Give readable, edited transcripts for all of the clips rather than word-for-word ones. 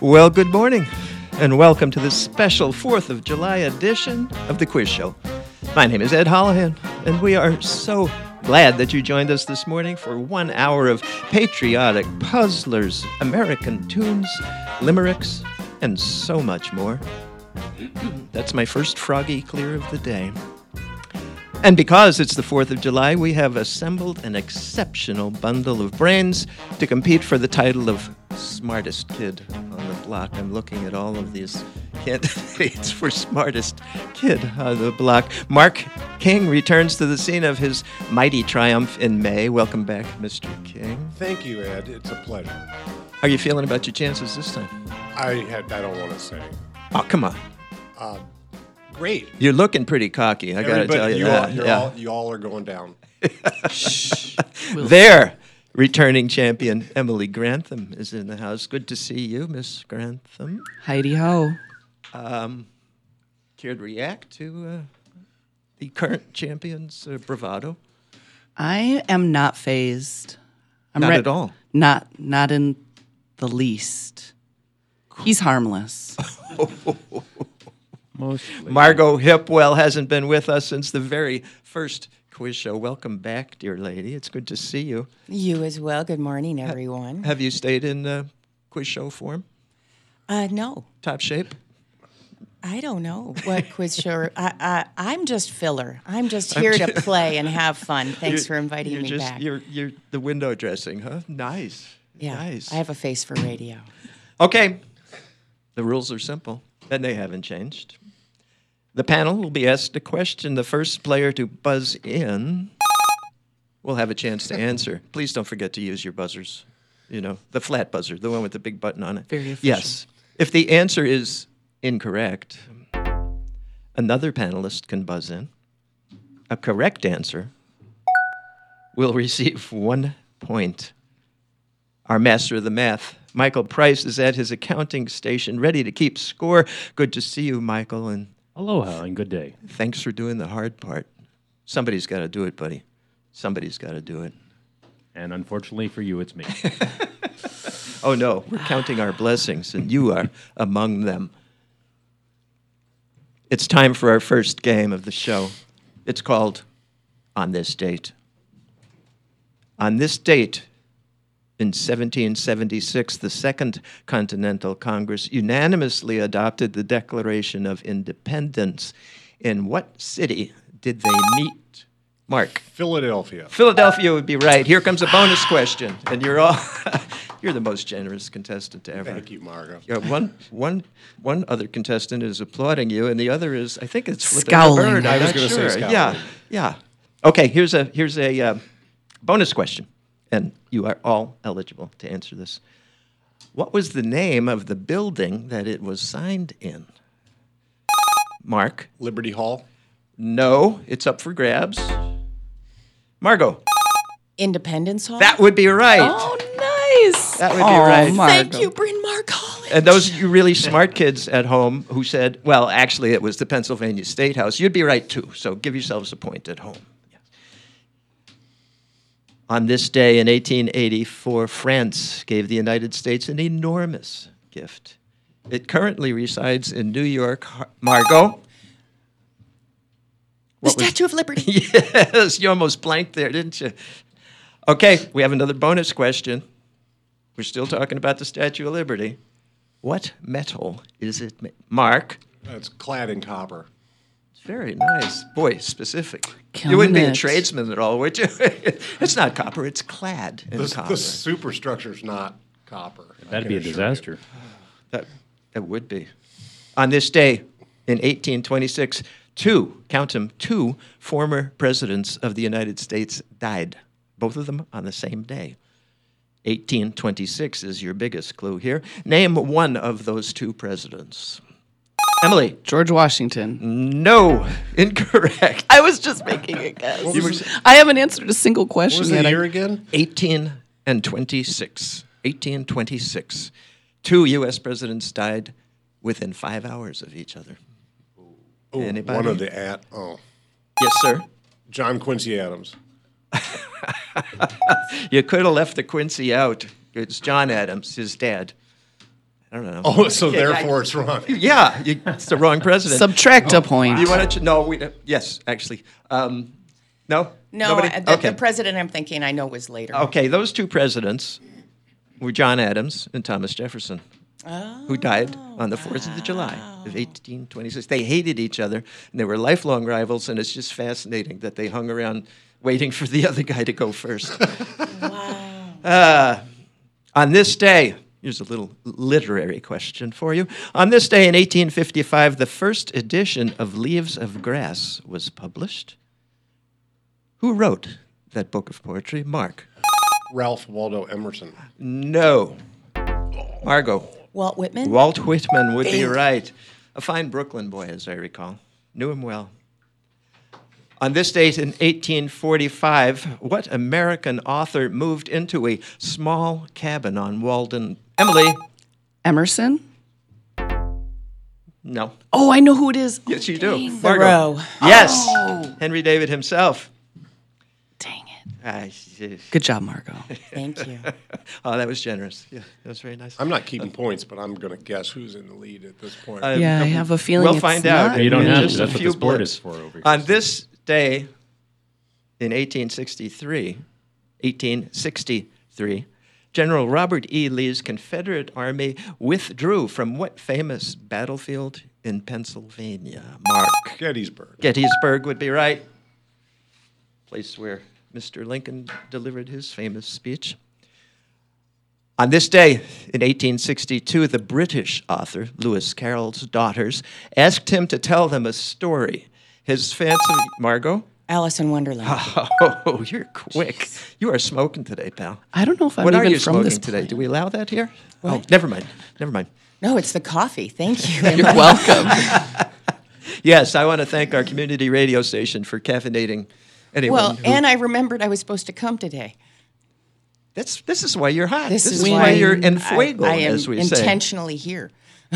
Well, good morning, and welcome to this special 4th of July edition of The Quiz Show. My name is Ed Holohan, and we are so glad that you joined us this morning for 1 hour of patriotic puzzlers, American tunes, limericks, and so much more. That's my first froggy clear of the day. And because it's the 4th of July, we have assembled an exceptional bundle of brains to compete for the title of smartest kid on the block. I'm looking at all of these candidates for smartest kid on the block. Mark King returns to the scene of his mighty triumph in May. Welcome back, Mr. King. Thank you, Ed. It's a pleasure. How are you feeling about your chances this time? I don't want to say. Oh, come on. Great. You're looking pretty cocky, I got to tell you that. You all are going down. There, returning champion Emily Grantham is in the house. Good to see you, Miss Grantham. Heidi ho. Care to react to the current champion's bravado? I am not phased. I'm Not at all. Not in the least. He's harmless. Mostly. Margot Hipwell hasn't been with us since the very first quiz show. Welcome back, dear lady. It's good to see you. You as well. Good morning, everyone. Have you stayed in quiz show form? No, Top shape? I don't know what quiz show. I'm just filler. I'm just here to play and have fun. Thanks for inviting me back. You're the window dressing, huh? Nice. Yeah, Nice. I have a face for radio. Okay. The rules are simple, and they haven't changed. The panel will be asked a question. The first player to buzz in will have a chance to answer. Please don't forget to use your buzzers. You know, the flat buzzer, the one with the big button on it. Very official. Yes. If the answer is incorrect, another panelist can buzz in. A correct answer will receive 1 point. Our master of the math, Michael Price, is at his accounting station, ready to keep score. Good to see you, Michael, and Aloha and good day. thanks for doing the hard part. Somebody's got to do it, buddy. Somebody's got to do it. And unfortunately for you, it's me. Oh, no, we're counting our blessings, and you are among them. It's time for our first game of the show. It's called On This Date. On this date, in 1776, the Second Continental Congress unanimously adopted the Declaration of Independence. In what city did they meet? Mark. Philadelphia. Philadelphia would be right. Here comes a bonus question, and you're all you're the most generous contestant ever. Thank you, Margo. Yeah, one other contestant is applauding you, and the other is, I think it's flipping Scowling. a bird. I I'm was not gonna say sure. scowling. Yeah. Okay, here's a bonus question, and you are all eligible to answer this. What was the name of the building that it was signed in? Mark? Liberty Hall. No, it's up for grabs. Margot? Independence Hall. That would be right. Oh, nice. That would be right. Thank you, Bryn Mawr College. And those of you really smart kids at home who said, well, actually, it was the Pennsylvania State House, you'd be right, too. So give yourselves a point at home. Yes. On this day in 1884, France gave the United States an enormous gift. It currently resides in New York. Margot? The Statue of Liberty. Yes, you almost blanked there, didn't you? Okay, we have another bonus question. We're still talking about the Statue of Liberty. What metal is it? Mark? It's clad in copper. Very nice. Boy, specific. You Killing wouldn't be a it. tradesman at all, would you? It's not copper, it's clad in copper. The superstructure's not copper. That'd be a disaster. That would be. On this day in 1826, count them, two former presidents of the United States died. Both of them on the same day. 1826 is your biggest clue here. Name one of those two presidents. Emily. George Washington. No, incorrect. I was just making a guess. What was it? I haven't answered a single What question was yet. the year again? 1826. 1826. Two U.S. presidents died within 5 hours of each other. Oh, Anybody? one of the Yes, sir. John Quincy Adams. You could have left the Quincy out. It's John Adams, his dad. I don't know. Oh, so Okay, therefore it's wrong. Yeah, it's the wrong president. Subtract a point. You want to? No, we. Yes, actually. No. No, Nobody? the president I'm thinking I know was later. Okay, those two presidents were John Adams and Thomas Jefferson, who died on the 4th of July of 1826. They hated each other, and they were lifelong rivals, and it's just fascinating that they hung around waiting for the other guy to go first. Wow. On this day, here's a little literary question for you. On this day in 1855, the first edition of Leaves of Grass was published. Who wrote that book of poetry? Mark. Ralph Waldo Emerson. No. Margot. Walt Whitman? Walt Whitman would be right. A fine Brooklyn boy, as I recall. Knew him well. On this date in 1845, what American author moved into a small cabin on Walden? Emily? Emerson? No. Oh, I know who it is. Yes, you do. Thoreau. Yes. Oh. Henry David himself. Dang it. Ah, Good job, Margot. Thank you. Oh, that was generous. Yeah, that was very nice. I'm not keeping points, but I'm going to guess who's in the lead at this point. Yeah, I have a feeling We'll it's find out. not. You don't in have just to. a That's what few the sport blips. is for over here. On this day in 1863, General Robert E. Lee's Confederate Army withdrew from what famous battlefield in Pennsylvania? Mark. Gettysburg. Gettysburg would be right. Place where Mr. Lincoln delivered his famous speech. On this day in 1862, the British author, Lewis Carroll's daughters, asked him to tell them a story. His fancy, Margot? Alice in Wonderland. Oh, you're quick. You are smoking today, pal. I don't know if I'm What are even you from smoking this today? place. Do we allow that here? Oh, What? never mind. Never mind. No, it's the coffee. Thank you. You're welcome. Yes, I want to thank our community radio station for caffeinating anyone. Well, who- and I remembered I was supposed to come today. this is why you're hot. This is is why you're en fuego, I am as we say. intentionally here.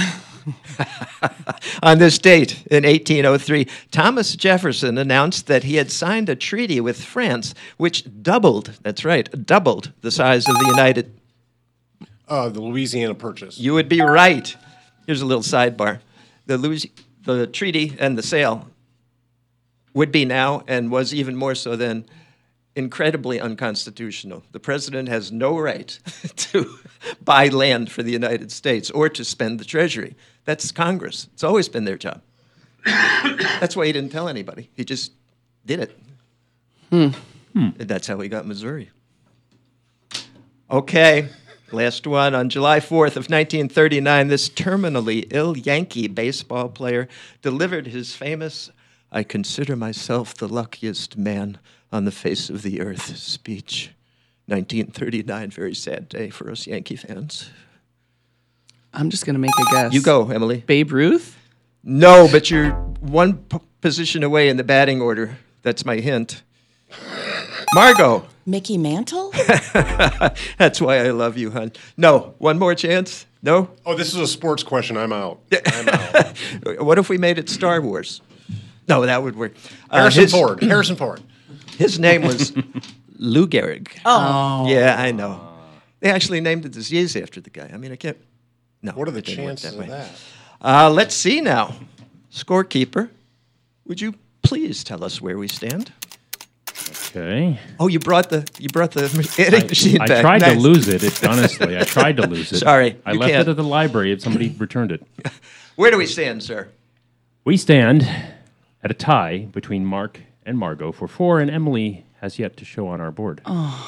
On this date in 1803, Thomas Jefferson announced that he had signed a treaty with France which doubled, that's right, doubled the size of the United. The Louisiana Purchase. You would be right. Here's a little sidebar. The treaty and the sale would be now, and was even more so then, incredibly unconstitutional. The president has no right to buy land for the United States or to spend the Treasury. That's Congress. It's always been their job. That's why he didn't tell anybody. He just did it. And that's how he got Missouri. Okay, last one. On July 4th of 1939, this terminally ill Yankee baseball player delivered his famous, "I consider myself the luckiest man on the face of the earth" speech. 1939, very sad day for us Yankee fans. I'm just going to make a guess. You go, Emily. Babe Ruth? No, but you're one position away in the batting order. That's my hint. Margot. Mickey Mantle? That's why I love you, hon. No, one more chance? No? Oh, this is a sports question. I'm out. I'm out. What if we made it Star Wars? No, that would work. Harrison Ford. Harrison Ford. His name was Lou Gehrig. Oh. Yeah, I know. They actually named a disease after the guy. I mean, I can't. No. What are the it didn't work chances that of way. that? Let's see now. Scorekeeper, would you please tell us where we stand? Okay. Oh, you brought the editing machine I back. tried Nice. to lose it. Honestly, I tried to lose it. Sorry, I you left can't. it at the library and somebody returned it. Where do we stand, sir? We stand at a tie between Mark and Margot for 4, and Emily has yet to show on our board.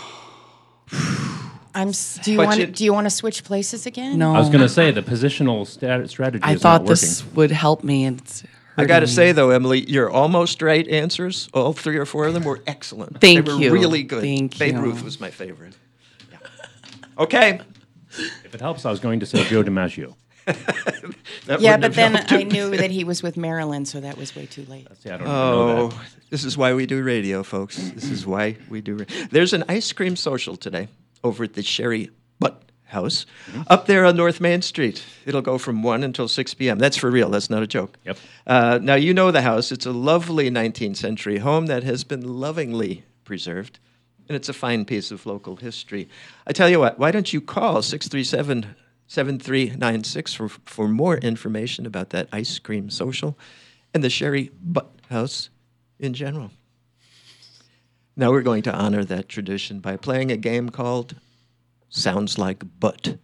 Do you want to switch places again? No. I was going to say the positional strategy I is thought not this working. would help me. And it's I got to hurting me. say, though, Emily, your almost right answers, all 3 or 4 of them, were excellent. Thank they were you. really good. Thank Babe you. Ruth was my favorite. Yeah. Okay. If it helps, I was going to say Joe DiMaggio. That Yeah, wouldn't but have then helped I it. knew that he was with Marilyn, so that was way too late. See, I don't even know Oh, that. this is why we do radio, folks. This is why we do radio. There's an ice cream social today over at the Sherry Butt House up there on North Main Street. It'll go from 1 until 6 p.m. That's for real. That's not a joke. Yep. Now, you know the house. It's a lovely 19th century home that has been lovingly preserved, and it's a fine piece of local history. I tell you what, why don't you call 637 7396 for more information about that ice cream social and the Sherry Butt House in general. Now we're going to honor that tradition by playing a game called Sounds Like Butt.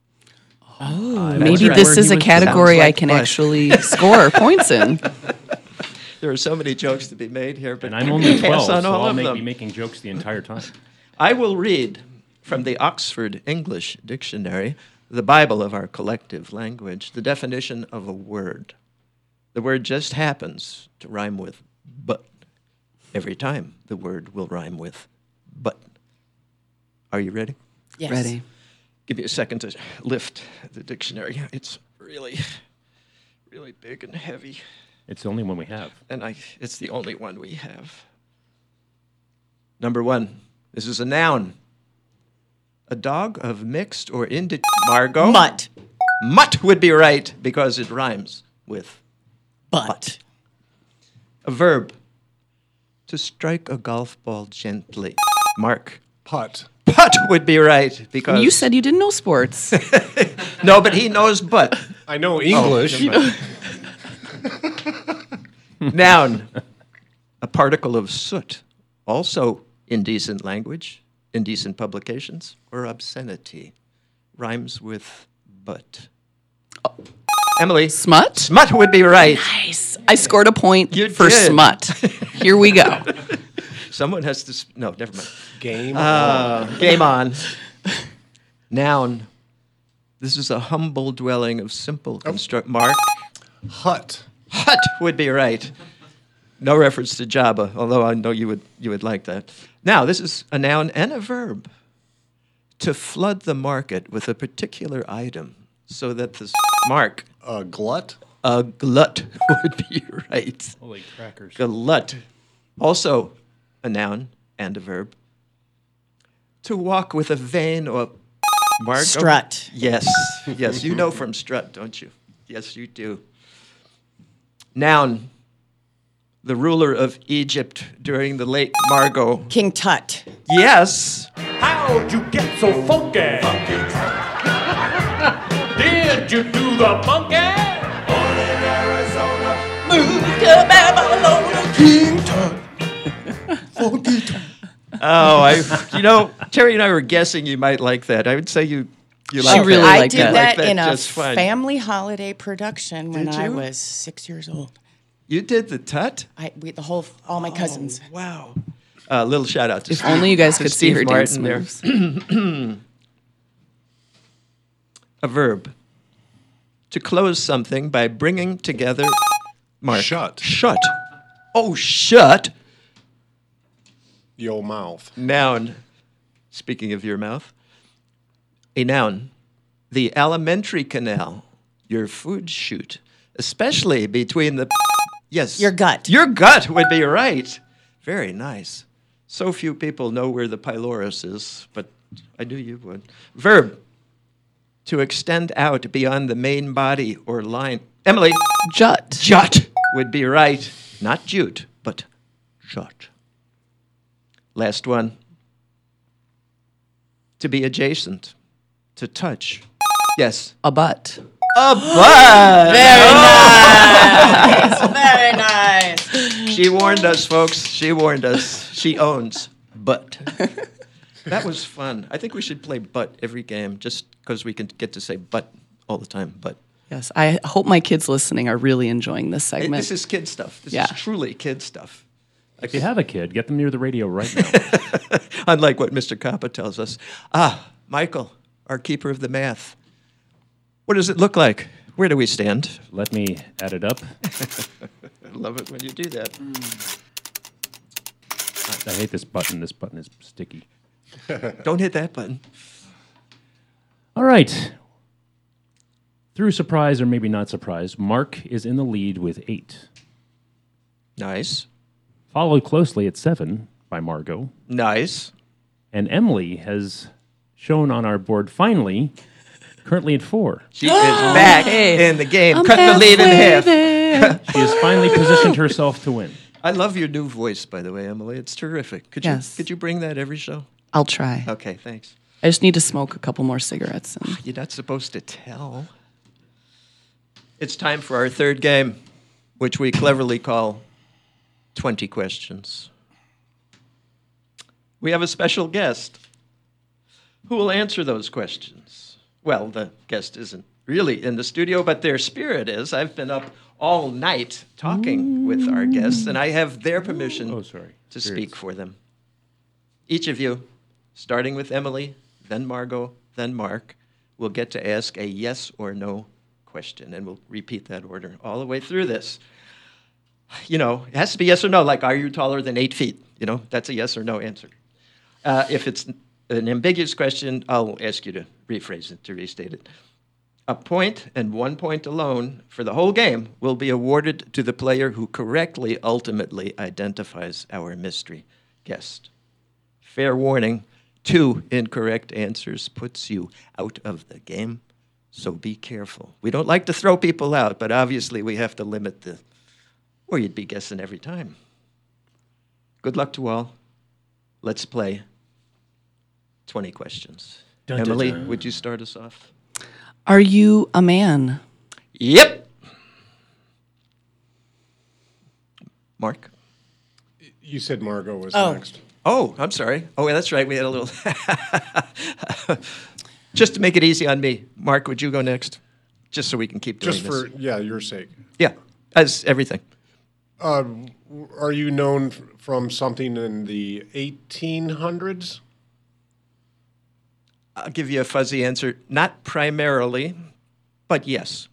Maybe right. this is a category Sounds I like can butt. actually score points in. There are so many jokes to be made here, but And I'm only 12, pass on so all I'll of be them. making jokes the entire time. I will read from the Oxford English Dictionary, the Bible of our collective language, the definition of a word. The word just happens to rhyme with but. Every time the word will rhyme with but. Are you ready? Yes. Ready. Give me a second to lift the dictionary. It's really, really big and heavy, It's the only one we have. and it's the only one we have. Number one, this is a noun. A dog of mixed or Margot? Mutt. Mutt would be right because it rhymes with Butt. a verb. To strike a golf ball gently. Mark. Putt. Putt would be right because You said you didn't know sports. no, but he knows butt. I know English. Noun. A particle of soot. Also indecent language, indecent publications, or obscenity. Rhymes with butt. Emily. Smut? Smut would be right. Nice. I scored a point You for did. smut. Here we go. Someone has to. No, never mind. Game. Game on. Noun. This is a humble dwelling of simple construct. Mark. Hut. Hut would be right. No reference to Jabba, although I know you would like that. Now, this is a noun and a verb. To flood the market with a particular item so that the mark, Glut. a glut, would be right. Holy crackers. Glut. Also a noun and a verb. To walk with a vein or Mark. Strut. Yes. Yes, you know from strut, don't you? Yes, you do. Noun. The ruler of Egypt during the late Margot. King Tut. Yes. How'd you get so funky? Did you do the monkey? Oh, Terry and I were guessing you might like that. I would say you like really that. I like did that. that Like in a just fine. family holiday production when Did I you? was 6 years old. You did the tut? All my cousins. Wow. Little shout out to If Steve. only you guys to could see Steve her dance Martin there. moves. A verb. To close something by bringing together. Mark. Shut. Shut. Oh, shut. Yo mouth. Noun. Speaking of your mouth. A noun. The alimentary canal. Your food chute. Especially between the. Yes. Your gut. Your gut would be right. Very nice. So few people know where the pylorus is, but I knew you would. Verb. To extend out beyond the main body or line. Emily. Jut. Jut would be right. Not jute, but jut. Last one. To be adjacent. To touch. Yes. A butt. A butt. Very nice. She warned us, folks. She warned us. She owns butt. That was fun. I think we should play butt every game just because we can get to say butt all the time. But Yes. I hope my kids listening are really enjoying this segment. this is kid stuff. This Yeah. is truly kid stuff. If you have a kid, get them near the radio right now. Unlike what Mr. Kappa tells us. Michael, our keeper of the math. What does it look like? Where do we stand? Let me add it up. I love it when you do that. I hate this button. This button is sticky. Don't hit that button. All right. Through surprise or maybe not surprise, Mark is in the lead with 8. Nice. Followed closely at 7 by Margot. Nice. And Emily has shown on our board finally, currently at 4. She is back Hey. in the game. I'm Cut the lead in halfway half. there. She has finally positioned herself to win. I love your new voice, by the way, Emily. It's terrific. Could Yes. you bring that every show? I'll try. Okay, thanks. I just need to smoke a couple more cigarettes. And You're not supposed to tell. It's time for our third game, which we cleverly call 20 Questions. We have a special guest who will answer those questions. Well, the guest isn't really in the studio, but their spirit is. I've been up all night talking with our guests, and I have their permission to speak for them. Each of you, starting with Emily, then Margot, then Mark, will get to ask a yes or no question, and we'll repeat that order all the way through this. You know, it has to be yes or no, like, are you taller than 8 feet? You know, that's a yes or no answer. If it's an ambiguous question, I'll ask you to rephrase it, to restate it. A point and 1 point alone for the whole game will be awarded to the player who correctly ultimately identifies our mystery guest. Fair warning, 2 incorrect answers puts you out of the game, so be careful. We don't like to throw people out, but obviously we have to limit or you'd be guessing every time. Good luck to all. Let's play 20 questions. Dun, Emily, dun, dun. would you start us off? are you a man? Yep. Mark? You said Margot was Oh. next. Oh, I'm sorry. Oh, yeah, that's right. We had a little... Just to make it easy on me, Mark, would you go next? Just so we can keep doing Just this. for, your sake. Yeah, as everything. Are you known from something in the 1800s? I'll give you a fuzzy answer. Not primarily, but yes.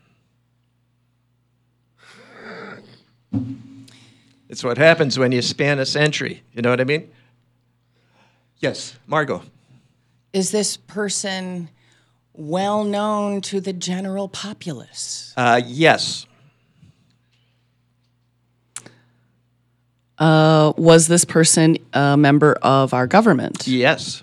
It's what happens when you span a century. You know what I mean? Yes, Margot. Is this person well known to the general populace? Yes. Was this person a member of our government? Yes.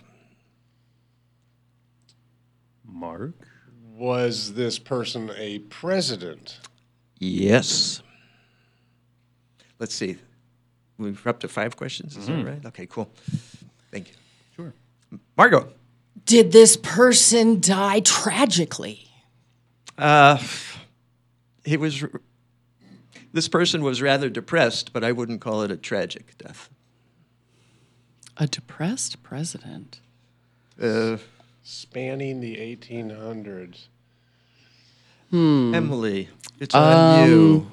Mark? Was this person a president? Yes. Let's see. We're up to 5 questions. Is that right? Okay, cool. Thank you. Sure. Margot. Did this person die tragically? This person was rather depressed, but I wouldn't call it a tragic death. A depressed president. Spanning the 1800s. Emily, it's on you.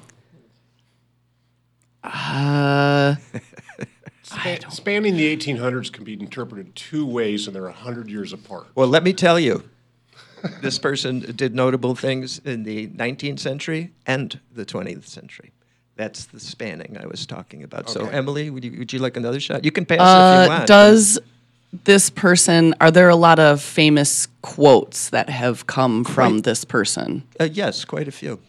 Spanning the 1800s can be interpreted 2 ways, and they're 100 years apart. Well, let me tell you, this person did notable things in the 19th century and the 20th century. That's the spanning I was talking about. So, Okay. Emily, would you like another shot? You can pass if you want. Does this person, are there a lot of famous quotes that have come from Quite. this person? Yes, quite a few.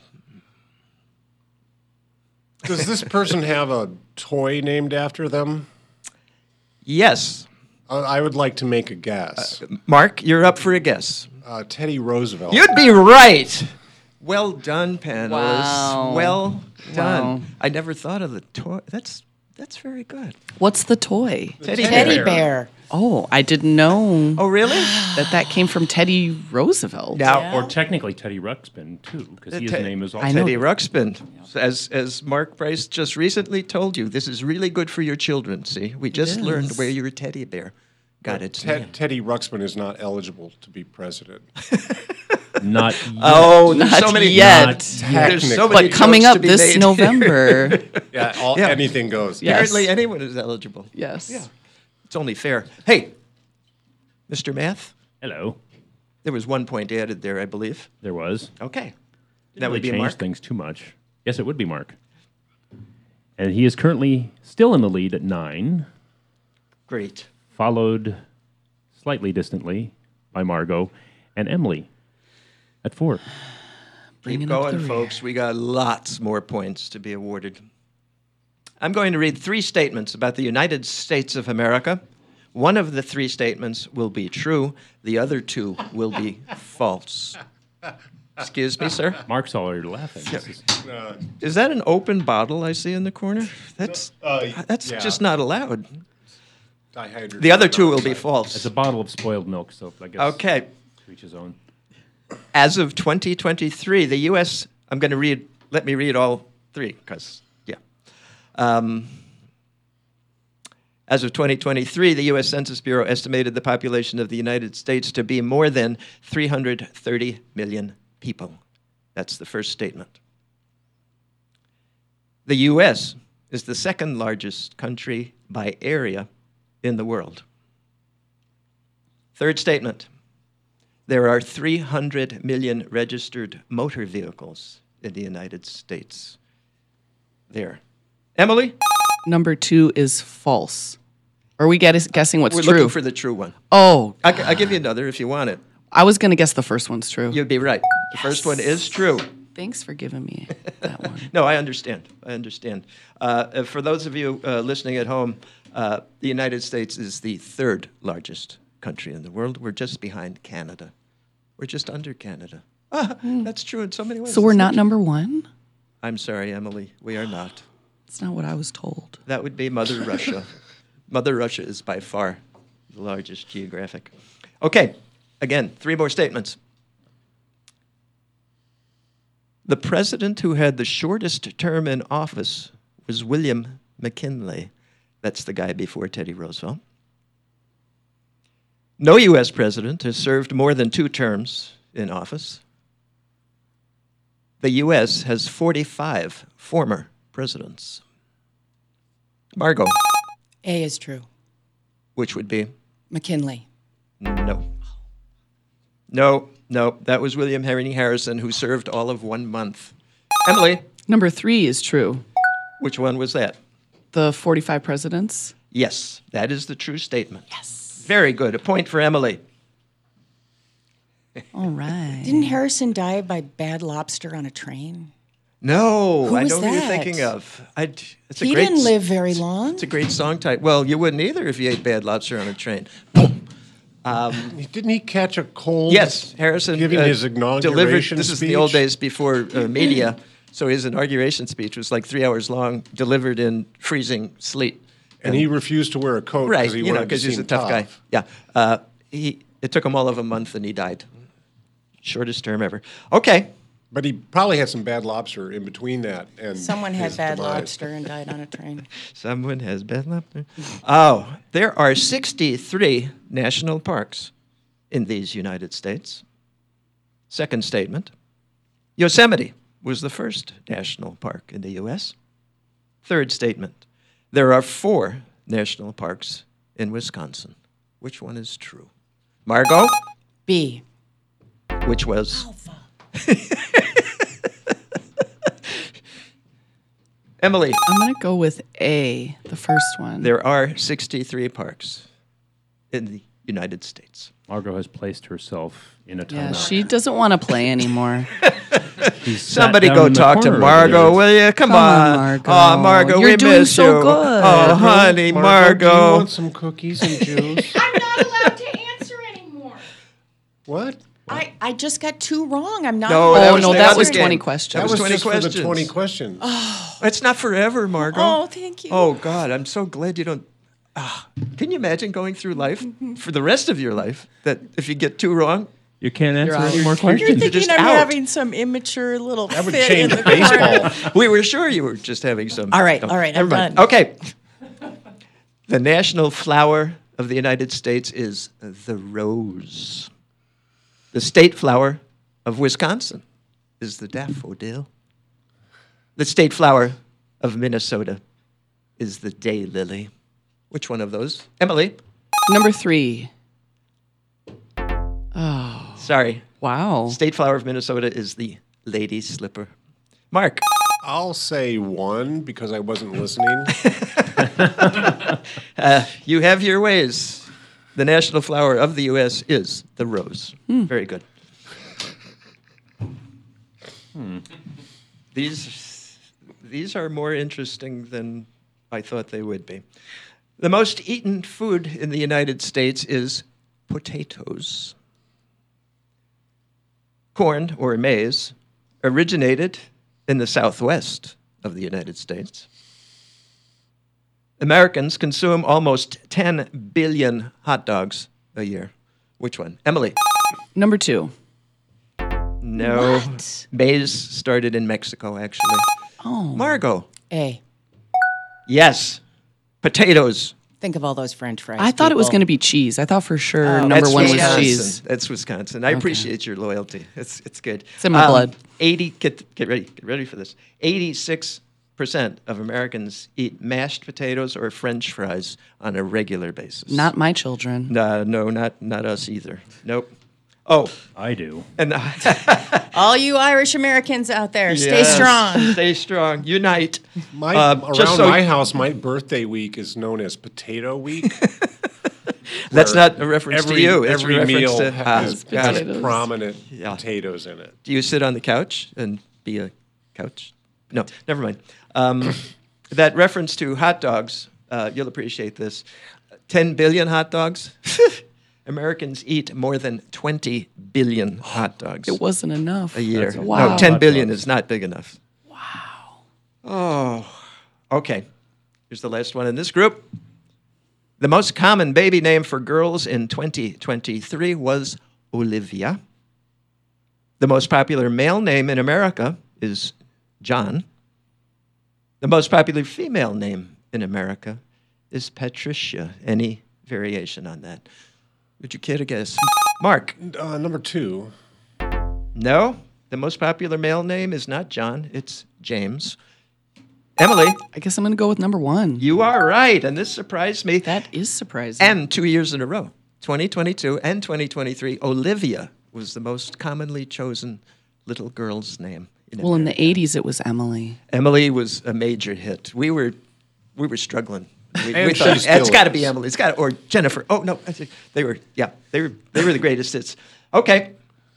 Does this person have a toy named after them? Yes. I would like to make a guess. Mark, you're up for a guess. Teddy Roosevelt. You'd be right. Well done, panelists. Wow. Well done. Wow. I never thought of the toy. That's very good. What's the toy? Teddy bear. Oh, I didn't know Oh, really? that came from Teddy Roosevelt. Now, Or technically Teddy Ruxpin, too, because his name is also... I know. Teddy Ruxpin, as Mark Price just recently told you, this is really good for your children. See, we just learned is. where your teddy bear got its name. Teddy Ruxpin is not eligible to be president. Not yet. Oh, there's Not so many. yet. There's so many But coming jokes to up be this made here. November. Yeah, Yeah. anything goes. Yeah. Apparently, Yes. anyone is eligible. Yes. Yeah, it's only fair. Hey, Mr. Math, Hello. there was 1 point added there, I believe. There was. Okay, Didn't that would really be change Mark. things too much. Yes, it would be Mark. And he is currently still in the lead at 9, Great. followed slightly distantly by Margot and Emily at 4. Keep up going, the rear. folks. We got lots more points to be awarded. I'm going to read 3 statements about the United States of America. One of the 3 statements will be true. The other 2 will be false. Excuse me, sir? Mark's already laughing. This is- Is that an open bottle I see in the corner? That's yeah. just not allowed. Dihydrogen The other two will be monoxide. false. It's a bottle of spoiled milk, so I guess Okay. to each his own. As of 2023, the U.S. I'm going to read. Let me read all three, because as of 2023, the U.S. Census Bureau estimated the population of the United States to be more than 330 million people. That's the first statement. The U.S. is the second largest country by area in the world. Third statement. There are 300 million registered motor vehicles in the United States. There. Emily? Number 2 is false. Are we guessing what's We're true? looking for the true one. Oh, I'll give you another if you want it. I was going to guess the first one's true. You'd be right. The first one is true. Thanks for giving me that one. No, I understand. I understand. For those of you listening at home, the United States is the third largest country in the world. We're just behind Canada. We're just under Canada. That's true in so many ways. So we're isn't not it? number 1? I'm sorry, Emily. We are not. That's not what I was told. That would be Mother Russia. Mother Russia is by far the largest geographic. Okay, again, 3 more statements. The president who had the shortest term in office was William McKinley. That's the guy before Teddy Roosevelt. No U.S. president has served more than 2 terms in office. The U.S. has 45 former presidents. Margot, A is true. which would be? McKinley. No. No, that was William Henry Harrison, who served all of 1 month. Emily, Number 3 is true. which one was that? The 45 presidents. Yes, that is the true statement. Yes. Very good. A point for Emily. All right. Didn't Harrison die by bad lobster on a train? No, Who I was know who you're that? thinking of. It's a He great, didn't live very long. It's a great song title. Well, you wouldn't either if you ate bad lobster on a train. Didn't he catch a cold? Yes, Harrison giving his delivered. inauguration This is speech? the old days before media, so his inauguration speech was like 3 hours long, delivered in freezing sleet. And he refused to wear a coat Right, because he you know, wanted to because he's a seem tough guy. Yeah, it took him all of a month, and he died. Shortest term ever. Okay, But he probably had some bad lobster in between that and Someone had his bad demise. lobster and died on a train. someone has bad lobster. Oh, there are 63 national parks in these United States. Second statement: Yosemite was the first national park in the U.S. Third statement: there are 4 national parks in Wisconsin. Which one is true? Margot, B. which was? Emily, I'm going to go with A, the first one. there are 63 parks in the United States. Margot has placed herself in a Yeah, timeout. she doesn't want to play anymore. He's sat Somebody down go in the talk to corner over Margot, there. will you? Come Come on, on. Margot. Oh, Margot, You're we doing miss so you. good. Oh, honey, Do you Margot. want some cookies and juice? I'm not allowed to answer anymore. What? I just got 2 wrong. I'm not. No, allowed that Oh, was no, the that other was game. 20 questions. That was 20 just questions. for the 20 questions. It's not forever, Margot. Oh, thank you. Oh, God, I'm so glad you don't. Can you imagine going through life for the rest of your life that if you get 2 wrong, You can't answer out. any more You're questions. thinking just I'm out. having some immature little That would fit change in the corner. baseball. we were sure you were just having some. All right, no, all right, never I'm mind. done. Okay. The national flower of the United States is the rose. The state flower of Wisconsin is the daffodil. The state flower of Minnesota is the daylily. Which one of those? Emily? Number 3. Sorry. Wow. State flower of Minnesota is the lady slipper. Mark? I'll say 1 because I wasn't listening. You have your ways. The national flower of the U.S. is the rose. Very good. These are more interesting than I thought they would be. The most eaten food in the United States is potatoes. Corn, or maize, originated in the southwest of the United States. Americans consume almost 10 billion hot dogs a year. Which one? Emily. Number 2. No. What? Maize started in Mexico, actually. Oh. Margot. A. Yes. Potatoes. Think of all those French fries. I thought it was people. going to be cheese. I thought for sure number That's 1 was Wisconsin. cheese. That's Wisconsin. I appreciate your loyalty. It's good. It's in my blood. 80. Get ready for this. 86% of Americans eat mashed potatoes or French fries on a regular basis. Not my children. No, not us either. Nope. Oh, I do. and All you Irish Americans out there, stay Yes, strong. Stay strong. Unite. Around just so- my house, my birthday week is known as Potato Week. That's where not a reference to every, you. It's a Every reference meal to has, got has it. prominent Yeah. potatoes in it. Do you sit on the couch and be a couch? No, never mind. That reference to hot dogs, you'll appreciate this. 10 billion hot dogs. Americans eat more than 20 billion hot dogs It wasn't enough. a year. That's a Wow. No, 10 Hot billion dogs. is not big enough. Wow. Oh, okay. Here's the last one in this group. The most common baby name for girls in 2023 was Olivia. The most popular male name in America is John. The most popular female name in America is Patricia. Any variation on that? Would you care to guess? Mark. Number 2. No, the most popular male name is not John, it's James. Emily, I guess I'm going to go with number 1. you are right, and this surprised me. That is surprising. And 2 years in a row, 2022 and 2023, Olivia was the most commonly chosen little girl's name. well, in the 80s, it was Emily. Emily was a major hit. We were struggling. We And thought, she still it's got to be is. Emily. It's got or Jennifer. Oh no, I think they were the greatest hits. Okay.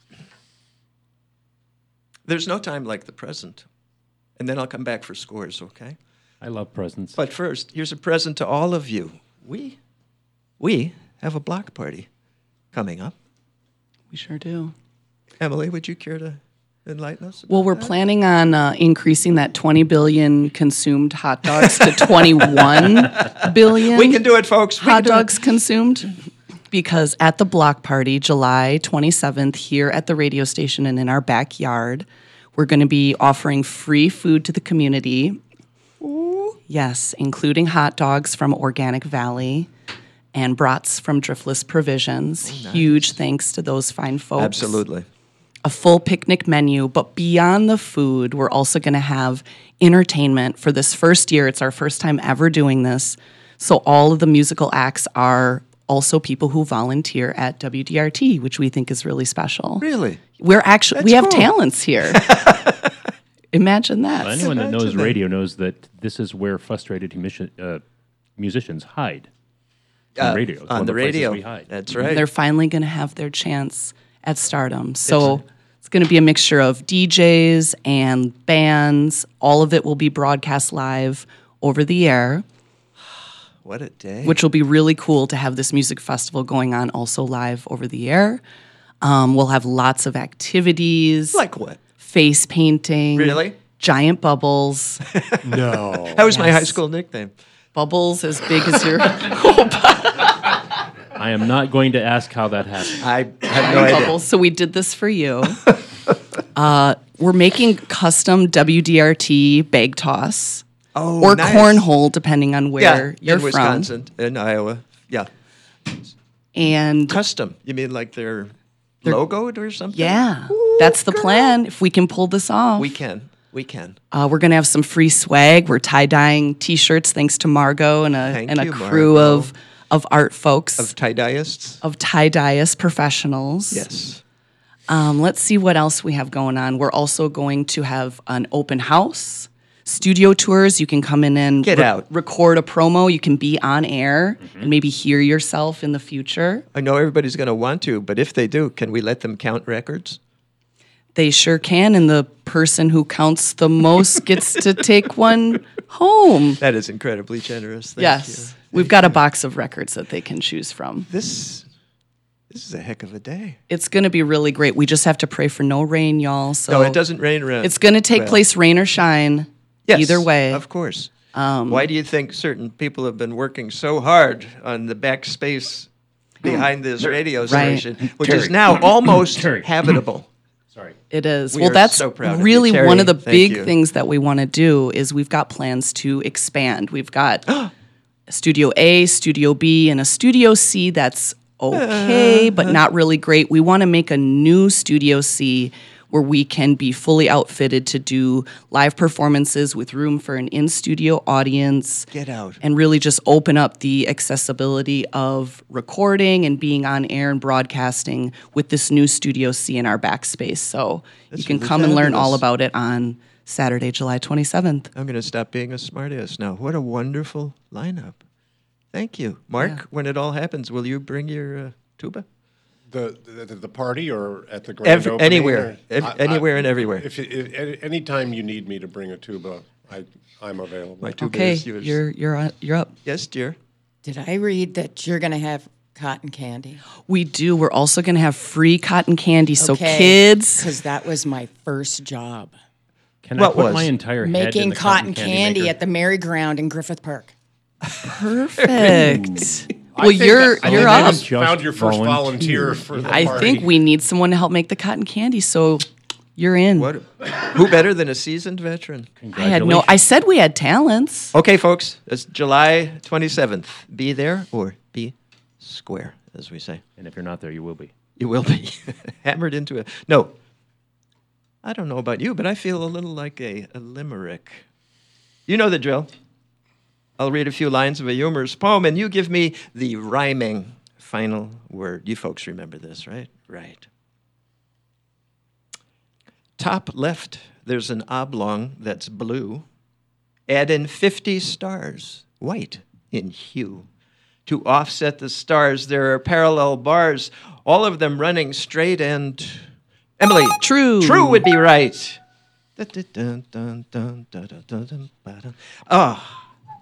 There's no time like the present, and then I'll come back for scores. Okay. I love presents. But first, here's a present to all of you. We have a block party coming up. We sure do. Emily, would you care to enlighten us? Well, we're planning on increasing that 20 billion consumed hot dogs to 21 billion. We can do it, folks. We hot can do it. dogs consumed, because at the block party, July 27th, here at the radio station and in our backyard, we're going to be offering free food to the community. Ooh. Yes, including hot dogs from Organic Valley and brats from Driftless Provisions. Huge thanks to those fine folks. Absolutely. A full picnic menu, but beyond the food, we're also going to have entertainment for this first year. It's our first time ever doing this. So all of the musical acts are also people who volunteer at WDRT, which we think is really special. Really? We're actually, we That's have cool. talents here. Imagine that. Anyone that knows Imagine that. radio knows that this is where frustrated musicians hide. On radio. It's one On of the places radio. we hide. That's right. They're finally going to have their chance at stardom. So it's going to be a mixture of DJs and bands. All of it will be broadcast live over the air, What a day. which will be really cool to have this music festival going on also live over the air. We'll have lots of activities. Like what? Face painting. Really? Giant bubbles. No. That was my high Yes. school nickname. Bubbles as big as your I am not going to ask how that happened. I have no idea. bubbles. So we did this for you. We're making custom WDRT bag toss. Oh, Or nice. cornhole, depending on where Yeah, you're in from. Wisconsin, in Iowa. Yeah. And Custom. You mean like they're logoed or something? yeah, that's the plan. If we can pull this off, We can. We can. we're gonna have some free swag. We're tie dyeing T-shirts thanks to Margot and a Thank and a you, crew Margot. of art folks Of tie-dyists? of tie dyist professionals. Yes. Let's see what else we have going on. We're also going to have an open house, studio tours. You can come in and Get out. record a promo. You can be on air and maybe hear yourself in the future. I know everybody's going to want to, but if they do, can we let them count records? They sure can, and the person who counts the most gets to take one home. That is incredibly generous. Thank Yes. you. We've got a box of records that they can choose from. This is a heck of a day. It's going to be really great. We just have to pray for no rain, y'all. So No, it doesn't rain around. It's going to take Well, place rain or shine. yes, Either way. Of course. Why do you think certain people have been working so hard on the backspace behind this radio Right. station, which is now almost Terry. habitable? Sorry. It is. We Well, are that's so proud of you. really Terry, one of the thank big you. things that we want to do is we've got plans to expand. We've got Studio A, Studio B, and a Studio C that's okay, but not really great. We want to make a new Studio C where we can be fully outfitted to do live performances with room for an in-studio audience. Get out. And really just open up the accessibility of recording and being on air and broadcasting with this new Studio C in our backspace. So you can really come and learn all fabulous. about it on Saturday, July 27th. I'm going to stop being a smartass now. What a wonderful lineup. Thank you. Mark, Yeah. when it all happens, will you bring your tuba? The party or at the grand opening? Anywhere. or- Anywhere and everywhere. If any time you need me to bring a tuba, I'm available. My tuba Okay, is yours. you're up. Yes, dear. Did I read that you're going to have cotton candy? We do. We're also going to have free cotton candy. So kids, Because that was my first job. Can What I put was? my entire head in Making the cotton candy maker? at the Merry Ground in Griffith Park. perfect. I Well, think you're I you're think I up. just found your first volunteer for the I party. think we need someone to help make the cotton candy. So you're in. What? Who better than a seasoned veteran? I had no. I said we had talents. Okay, folks, it's July 27th. Be there or be square, as we say. And if you're not there, you will be. You will be hammered into it. No, I don't know about you, but I feel a little like a limerick. You know the drill. I'll read a few lines of a humorous poem, and you give me the rhyming final word. You folks remember this, right? Right. Top left, there's an oblong that's blue. Add in 50 stars, white in hue. To offset the stars, there are parallel bars, all of them running straight and... Emily. True. True would be right. Oh.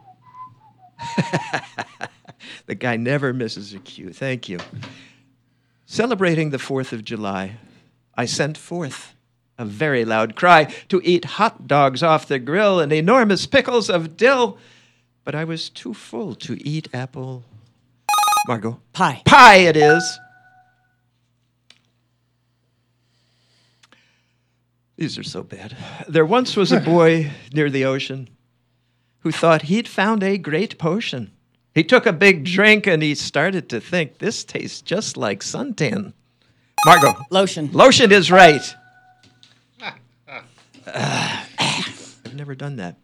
The guy never misses a cue. Thank you. Celebrating the 4th of July, I sent forth a very loud cry to eat hot dogs off the grill and enormous pickles of dill, but I was too full to eat apple. Margot? Pie. Pie it is. These are so bad. There once was a boy near the ocean who thought he'd found a great potion. He took a big drink and he started to think, this tastes just like suntan. Margot. Lotion. Lotion is right. I've never done that.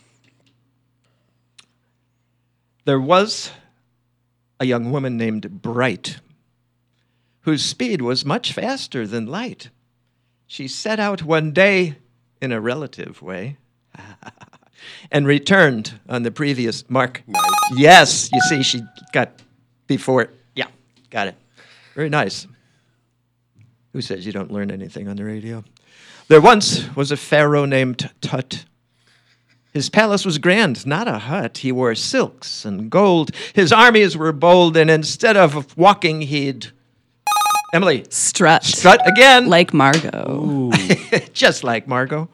There was a young woman named Bright whose speed was much faster than light. She set out one day in a relative way and returned on the previous mark. Nice. Yes, you see, she got before it. Yeah, got it. Very nice. Who says you don't learn anything on the radio? There once was a pharaoh named Tut. His palace was grand, not a hut. He wore silks and gold. His armies were bold, and instead of walking, he'd... Emily. Strut. Strut again. Like Margot. Just like Margot.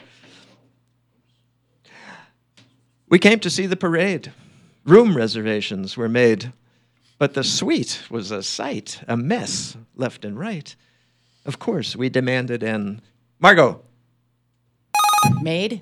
We came to see the parade. Room reservations were made. But the suite was a sight, a mess, left and right. Of course, we demanded an... Margot. Maid?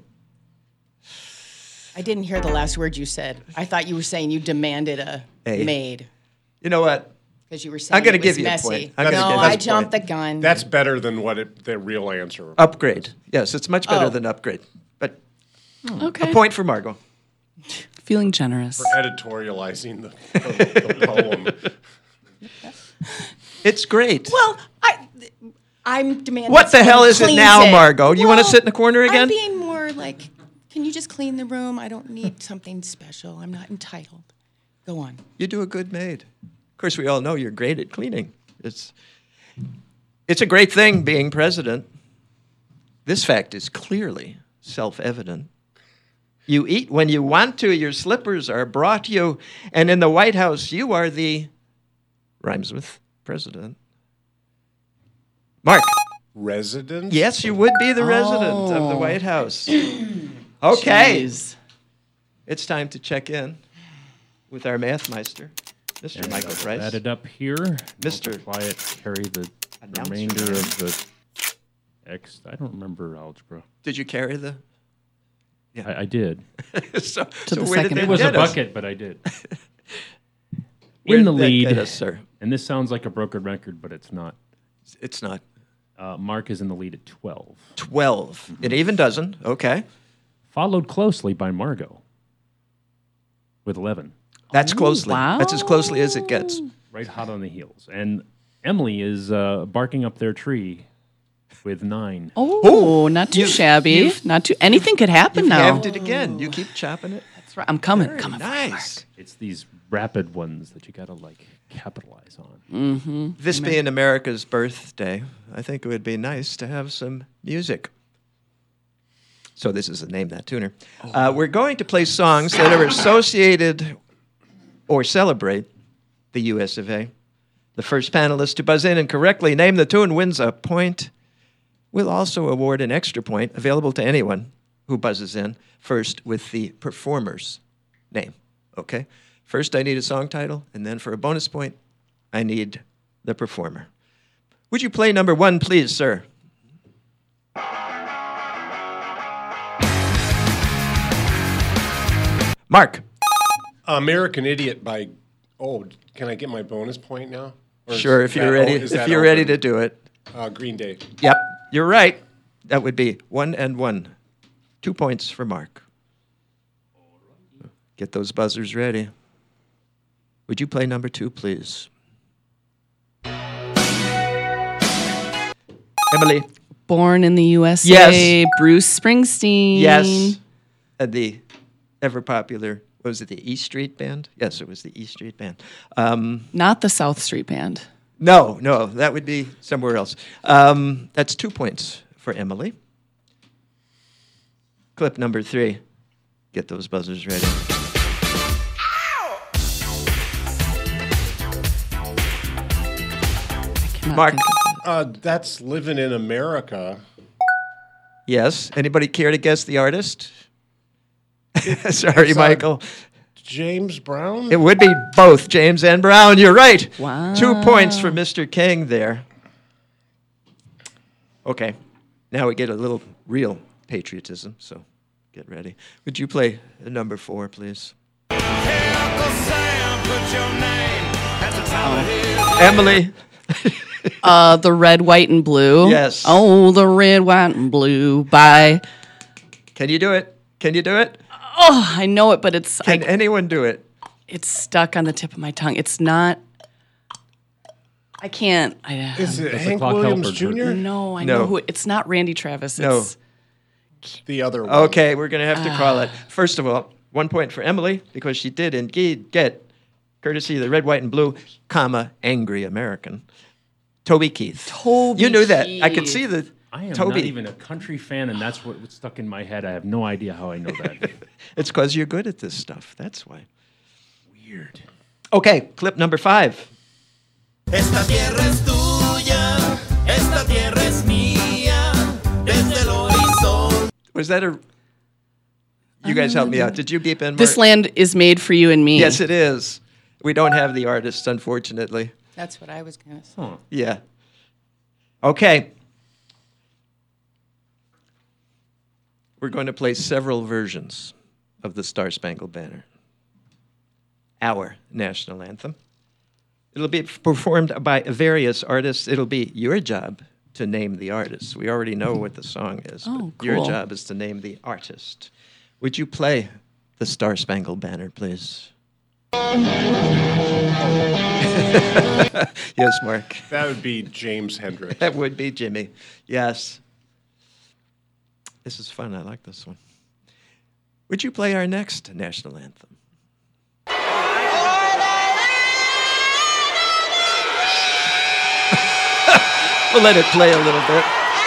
I didn't hear the last word you said. I thought you were saying you demanded a maid. You know what? Because you were saying I'm gonna it was give you a messy. point. I'm gonna No, give you a I point. jumped the gun. That's better than the real answer. Upgrade. Yes, it's much better Oh. than upgrade. But Okay. a point for Margot. Feeling generous. For editorializing the poem. It's great. Well, I'm demanding. What the hell someone is it cleans now, Margot? You wanna Well, sit in the corner again? I'm being more like, can you just clean the room? I don't need something special. I'm not entitled. Go on. You do a good maid. Of course, we all know you're great at cleaning. It's a great thing being president. This fact is clearly self-evident. You eat when you want to. Your slippers are brought you. And in the White House, you are the... Rhymes with president. Mark. Resident? Yes, you would be the resident of the White House. Okay. Jeez. it's time to check in with our math meister, Mr. Michael Price. Add it up here. Mr. Multiply it, carry the Announcer. remainder of the X. I don't remember algebra. Did you carry the? I did. so the where did second they It was a get us? bucket, but I did. Where In the did that lead, get us, sir? and this sounds like a broken record, but it's not. It's not Mark is in the lead at 12. 12. It even doesn't. Okay. Followed closely by Margot with 11. That's closely. wow. That's as closely as it gets. Right hot on the heels. And Emily is barking up their tree with 9. Oh, not too shabby. you've- Not too. Anything could happen now. Halved it again. You keep chopping it. That's right. I'm coming. Very coming. nice. It's these rapid ones that you got to like capitalize on. This being America's birthday, I think it would be nice to have some music. So this is the Name That Tuner. We're going to play songs that are associated or celebrate the U.S. of A. The first panelist to buzz in and correctly name the tune wins a point. We'll also award an extra point available to anyone who buzzes in first with the performer's name. Okay? First, I need a song title, and then for a bonus point, I need the performer. Would you play number 1, please, sir? Mark. American Idiot by, can I get my bonus point now? Or Sure, is if you're that- ready. is If that you're ready open? to do it. Green Day. Yep, you're right. That would be 1 and 1. 2 points for Mark. Get those buzzers ready. Would you play number 2, please? Emily. Born in the USA. Yes. Bruce Springsteen. Yes. And the ever popular, what was it, the E Street Band? Yes, it was the E Street Band. Not the South Street Band. No, that would be somewhere else. That's 2 points for Emily. Clip number 3. Get those buzzers ready. Cannot Mark. think of That's Living in America. Yes. Anybody care to guess the artist? Sorry, Michael. James Brown? It would be both James and Brown. You're right. Wow. 2 points for Mr. King there. Okay. Now we get a little real patriotism, so get ready. Would you play number 4, please? Emily. The Red, White, and Blue. Yes. Oh, the Red, White, and Blue by. Can you do it? Can you do it? Oh, I know it, but it's Can anyone do it? it's stuck on the tip of my tongue. It's not. I can't. Is it the Hank clock Williams helper. Jr.? No, I No. know who. It's not Randy Travis. No. It's, The other one. Okay, we're going to have to call it. First of all, 1 point for Emily, because she did indeed get, courtesy of the Red, White, and Blue, Angry American. Toby Keith. Toby You knew that. I could Keith. see the I am Toby. not even a country fan, and that's what was stuck in my head. I have no idea how I know that. It's because you're good at this stuff. That's why. Weird. Okay, clip number 5. Esta tierra es tuya, esta tierra es mía, desde el horizonte. Was that a... You guys help me out. Did you beep in, Mark? this land is made for you and me. Yes, it is. We don't have the artists, unfortunately. That's what I was going to say. Huh. Yeah. Okay. We're going to play several versions of the Star Spangled Banner, our national anthem. It'll be performed by various artists. It'll be your job to name the artist. We already know what the song is, Oh, but your cool. job is to name the artist. Would you play the Star Spangled Banner, please? Yes, Mark. That would be James Hendricks. That would be Jimmy. Yes. This is fun. I like this one. Would you play our next national anthem? We'll let it play a little bit.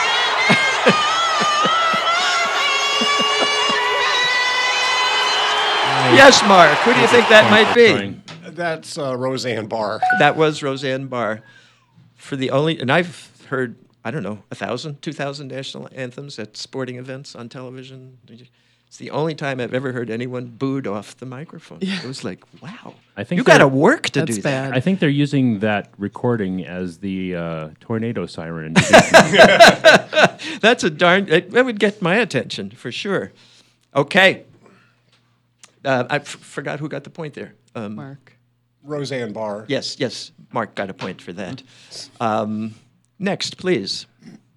Yes, Mark. Who do you think that might be? That's Roseanne Barr. That was Roseanne Barr. For the only, and I've heard, I don't know, 1,000, 2,000 national anthems at sporting events on television. It's the only time I've ever heard anyone booed off the microphone. It was like, wow. I think you got to they're- work to That's do bad. that. I think they're using that recording as the tornado siren. That's a darn. That would get my attention for sure. Okay. I forgot who got the point there. Mark. Roseanne Barr. Yes. Mark got a point for that. Next, please.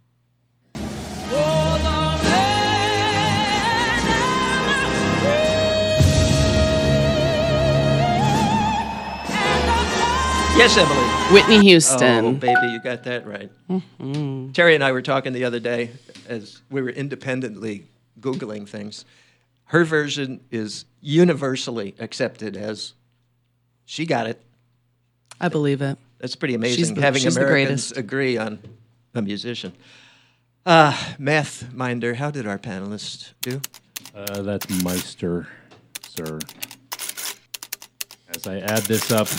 Yes, Emily. Whitney Oh, Houston. baby, you got that right. Terry and I were talking the other day as we were independently Googling things. Her version is universally accepted as she got it. I believe it. That's pretty amazing, the- having she's the Americans greatest. agree on a musician. Math minder, how did our panelists do? That's Meister, sir. As I add this up.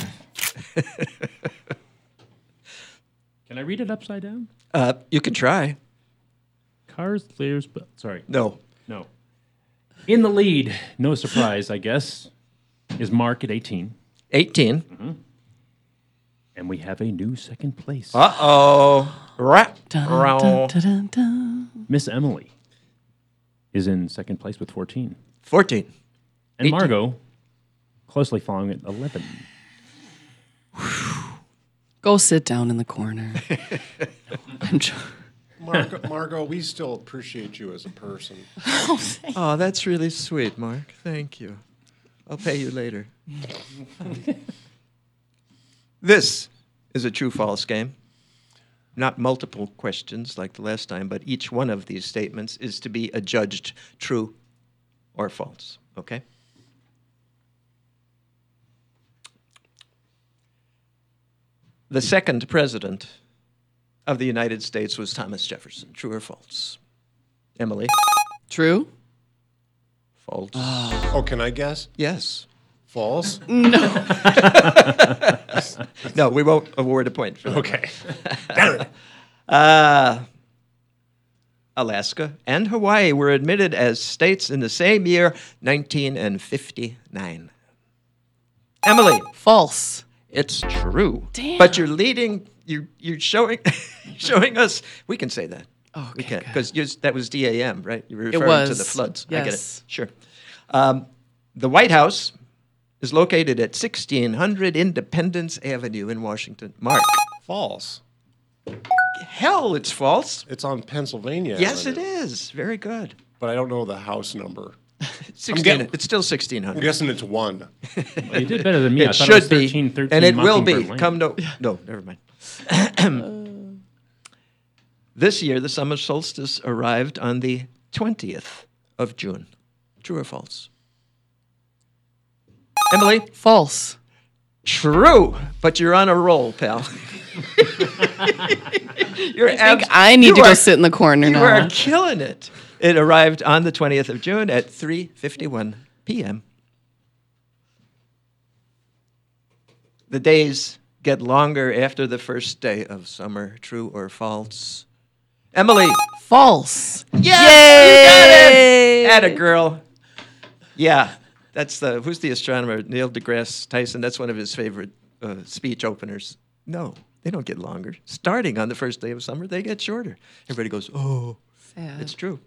Can I read it upside down? You can try. Cars, clears, but sorry. No. No. In the lead, no surprise, I guess, is Mark at 18. 18. And we have a new second place. Uh-oh. Dun, dun, dun, dun, dun. Miss Emily is in second place with 14. 14. And 18. Margot closely following at 11. Go sit down in the corner. I'm Margot, we still appreciate you as a person. Oh, that's really sweet, Mark. Thank you. I'll pay you later. This is a true-false game. Not multiple questions like the last time, but each one of these statements is to be adjudged true or false. Okay? The second president of the United States was Thomas Jefferson. True or false? Emily? True. False. Oh, can I guess? Yes. False? No, we won't award a point for that. Okay. Alaska and Hawaii were admitted as states in the same year, 1959. Emily, False. it's true. Damn. But you're leading. You're showing showing us. We can say that. Oh, we okay, can because that was DAM, right? You were referring to was. the floods. I get it. Yes. Sure. The White House is located at 1600 Independence Avenue in Washington. Mark. False. Hell, it's false. It's on Pennsylvania. Yes, it Avenue, is. Very good. But I don't know the house number. 16, it's still I'm 1600. guessing it's 1. Well, you did better than me. I It thought it was should be, 13, and it will be. Mockingbird Lane. Come no, never mind. This year, the summer solstice arrived on the 20th of June. True or false? Emily? False. True, but you're on a roll, pal. You're I think I need to go sit in the corner You now. are killing it. It arrived on the 20th of June at 3:51 p.m. The days get longer after the first day of summer. True or false? Emily. False. Yay! You got it. Atta girl. Yeah, that's who's the astronomer? Neil deGrasse Tyson. That's one of his favorite speech openers. No, they don't get longer. Starting on the first day of summer, they get shorter. Everybody goes, oh, Sad. it's true.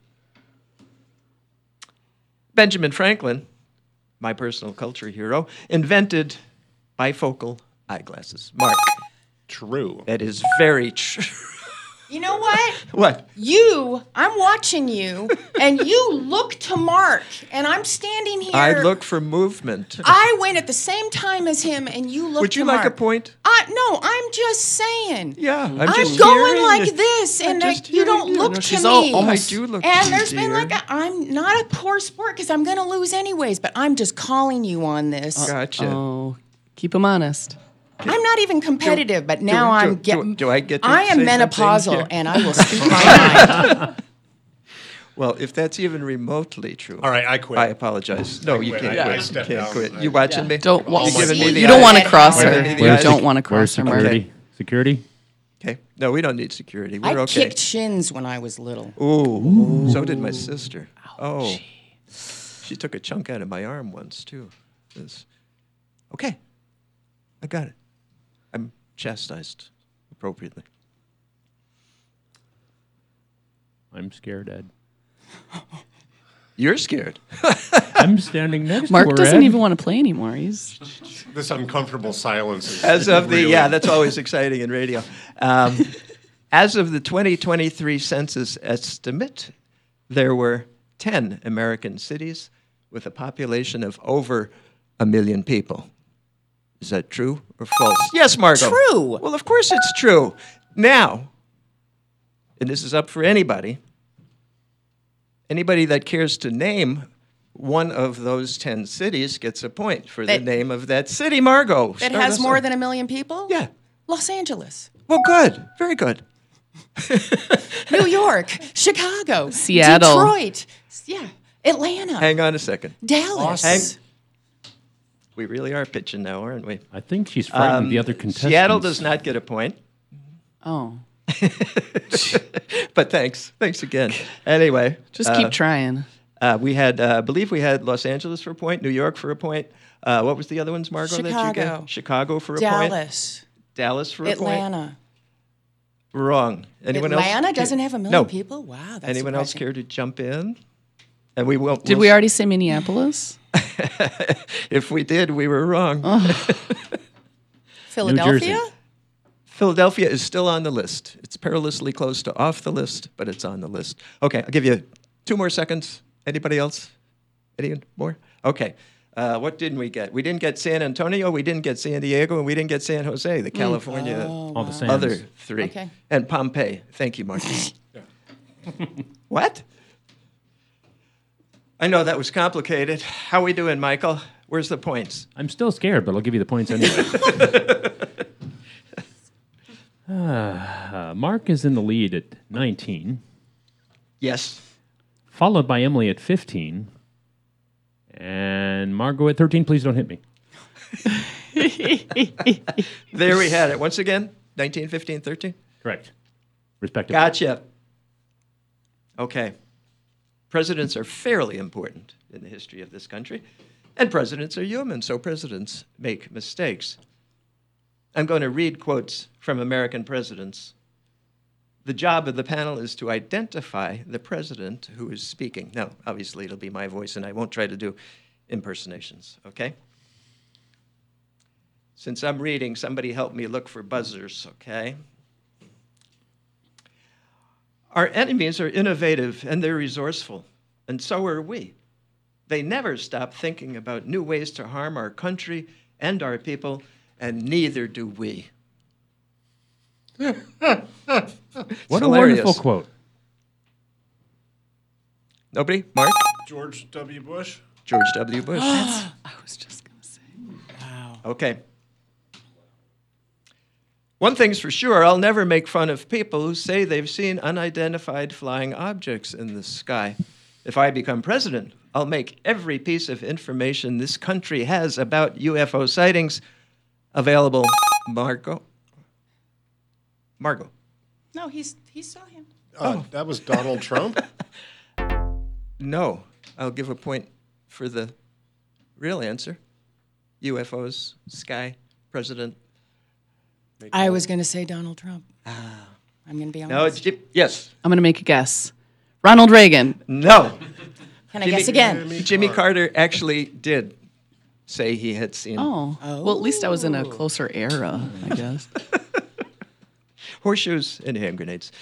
Benjamin Franklin, my personal culture hero, invented bifocal eyeglasses. Mark, True. that is very true. You know what? What? I'm watching you, and you look to Mark, and I'm standing here. I look for movement. I went at the same time as him, and you look Would to you Mark. like a point? No, I'm just saying. Yeah, I'm I'm just going hearing like it. this, I'm and just you don't hearing you. look No, to she's me. almost- I do look And to you, there's been dear. like I'm not a poor sport because I'm going to lose anyways, but I'm just calling you on this. Gotcha. Oh, keep him honest. I'm not even competitive, but now I'm getting. Do I get to I am say something menopausal, here? and I will speak my mind. Well, if that's even remotely true, All right, I quit. I apologize. No, you quit. can't I quit. You stepped can't down. quit. You watching me? Don't. All You my giving me feet. the You don't eye? want to cross Wait, her. wait, You wait. don't want to Where's cross her, Mark. security? Security? Okay. No, we don't need security. We're I okay. kicked shins when I was little. Ooh. So did my sister. Oh. She took a chunk out of my arm once, too. Okay. I got it. I'm chastised appropriately. I'm scared, Ed. You're scared. I'm standing next Mark to her, doesn't Ed. even want to play anymore. He's This uncomfortable silence is As of the, really- yeah, that's always exciting in radio. As of the 2023 census estimate, there were 10 American cities with a population of over 1 million people. Is that true or false? Yes, Margot. True. Well, of course it's true. Now, and this is up for anybody that cares to name one of those 10 cities gets a point for the That- name of that city, Margot. That Start has us more off. than 1 million people? Yeah. Los Angeles, Well, good. Very good. New York, Chicago, Seattle. Detroit, yeah, Atlanta, Hang on a second. Dallas. We really are pitching now, aren't we? I think she's frightened the other contestants. Seattle does not get a point, oh, but thanks. Thanks again. Anyway, just keep trying. we had, I believe we had Los Angeles for a point, New York for a point. What was the other ones, Margot, that you Chicago. gave? Chicago for a point. Dallas, Dallas for a point. Atlanta. Wrong. Anyone else? Atlanta doesn't have 1 million No. people? Wow, that's Anyone else surprising. care to jump in? And we won't. Did we already say Minneapolis? If we did, we were wrong. Philadelphia? Jersey. Philadelphia is still on the list. It's perilously close to off the list, but it's on the list. Okay, I'll give you 2 more seconds. Anybody else? Any more? Okay. What didn't we get? We didn't get San Antonio, we didn't get San Diego, and we didn't get San Jose, the California All the Sands. other 3. Okay. And Pompeii. Thank you, Mark. What? I know that was complicated. How we doing, Michael? Where's the points? I'm still scared, but I'll give you the points anyway. Mark is in the lead at 19, Yes. followed by Emily at 15, and Margot at 13. Please don't hit me. There we had it. Once again, 19, 15, 13. Correct. Respectively. Gotcha. Okay. Presidents are fairly important in the history of this country, and presidents are human, so presidents make mistakes. I'm going to read quotes from American presidents. The job of the panel is to identify the president who is speaking. Now, obviously, it'll be my voice, and I won't try to do impersonations, okay? Since I'm reading, somebody help me look for buzzers, okay? Our enemies are innovative and they're resourceful, and so are we. They never stop thinking about new ways to harm our country and our people, and neither do we. What a hilarious. wonderful quote. Nobody? Mark? George W. Bush. George W. Bush. I was just going to say. Okay. One thing's for sure, I'll never make fun of people who say they've seen unidentified flying objects in the sky. If I become president, I'll make every piece of information this country has about UFO sightings available. Margot? No, he saw him. That was Donald Trump. No. I'll give a point for the real answer. UFOs, sky, president. I was going to say Donald Trump. I'm going to be honest. No, it's yes. I'm going to make a guess. Ronald Reagan. No. Can I guess again? Jimmy Carter actually did say he had seen Oh. Well, at least I was in a closer era, I guess. horseshoes and hand grenades.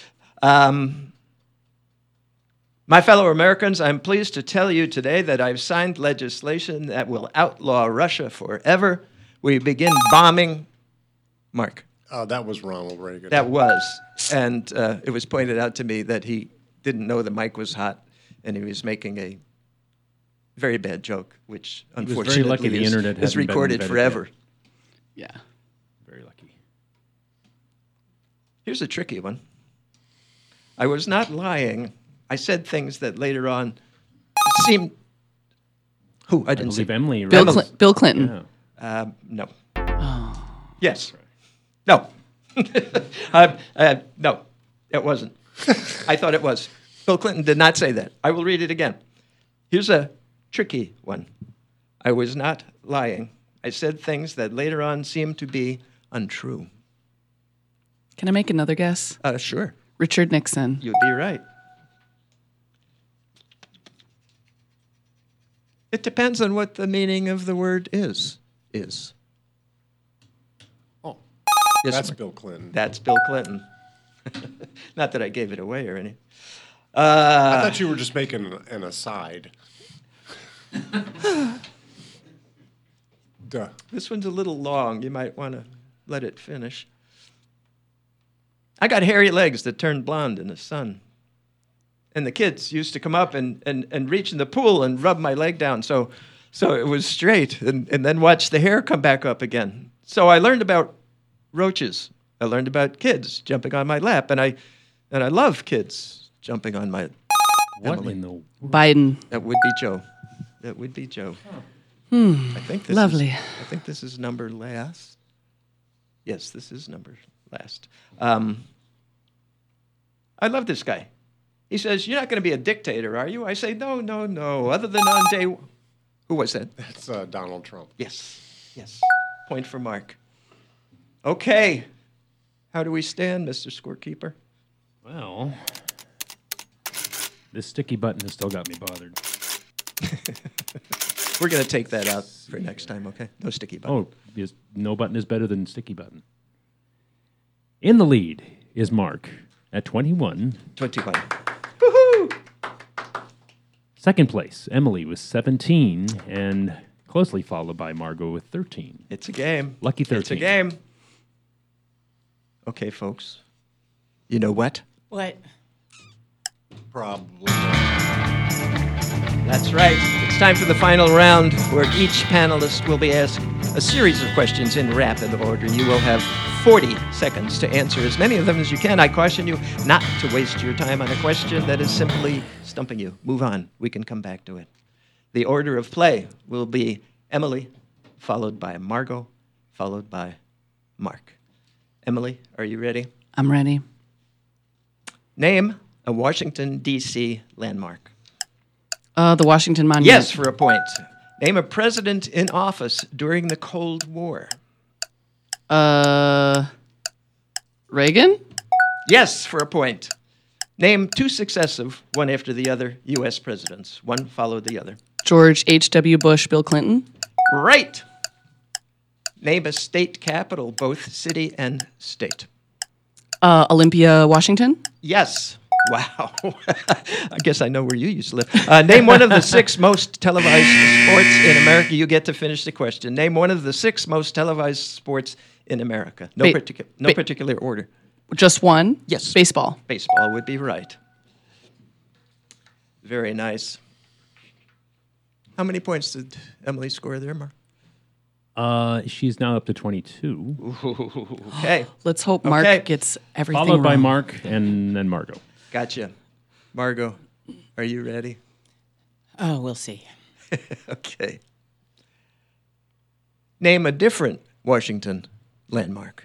My fellow Americans, I'm pleased to tell you today that I've signed legislation that will outlaw Russia forever. We begin bombing. Mark. That was Ronald Reagan. That was. And it was pointed out to me that he didn't know the mic was hot and he was making a very bad joke, which was very unfortunately lucky the internet is hadn't been recorded invented forever. Yeah. Very lucky. Here's a tricky one. I was not lying. I said things that later on seemed. Who? I I didn't say. believe Emily. Bill, right? Bill Clinton. Yeah. No. Oh. Yes. No. No, it wasn't. I thought it was. Bill Clinton did not say that. I will read it again. Here's a tricky one. I was not lying. I said things that later on seemed to be untrue. Can I make another guess? Sure. Richard Nixon. You'd be right. It depends on what the meaning of the word is. Oh, Yes, that's Mark. Bill Clinton. That's Bill Clinton. Not that I gave it away or anything. I thought you were just making an aside. Duh. This one's a little long. You might want to let it finish. I got hairy legs that turned blonde in the sun. And the kids used to come up and reach in the pool and rub my leg down so it was straight and then watch the hair come back up again. So I learned about roaches. I learned about kids jumping on my lap, and I love kids jumping on my What Emily. in the... Biden. That would be Joe. That would be Joe. I think this Lovely. I think this is number last. Yes, this is number last. I love this guy. He says, "You're not going to be a dictator, are you?" I say, "No, no, no. Other than on day..." Who was that? That's Donald Trump. Yes. Point for Mark. Okay. How do we stand, Mr. Scorekeeper? Well, this sticky button has still got me bothered. We're going to take that out for next time, okay? No sticky button. Oh, yes, no button is better than sticky button. In the lead is Mark at 21. 21. Woohoo! Second place, Emily with 17, and closely followed by Margot with 13. It's a game. Lucky 13. It's a game. Okay, folks. You know what? What? Probably. That's right. It's time for the final round where each panelist will be asked a series of questions in rapid order. You will have 40 seconds to answer as many of them as you can. I caution you not to waste your time on a question that is simply stumping you. Move on. We can come back to it. The order of play will be Emily, followed by Margot, followed by Mark. Emily, are you ready? I'm ready. Name a Washington, D.C. landmark. The Washington Monument. Yes, for a point. Name a president in office during the Cold War. Reagan? Yes, for a point. Name two successive, one after the other, U.S. presidents. One followed the other. George H.W. Bush, Bill Clinton? Right. Name a state capital, both city and state. Olympia, Washington? Yes. Wow. I guess I know where you used to live. Name one of the 6 most televised sports in America. You get to finish the question. Name one of the 6 most televised sports in America. No particular order. Just one? Yes. Baseball. Baseball would be right. Very nice. How many points did Emily score there, Mark? She's now up to 22. Okay. Let's hope Mark Okay. gets everything Followed by wrong. Mark and then Margot. Gotcha. Margot, are you ready? Oh, we'll see. Okay. Name a different Washington landmark.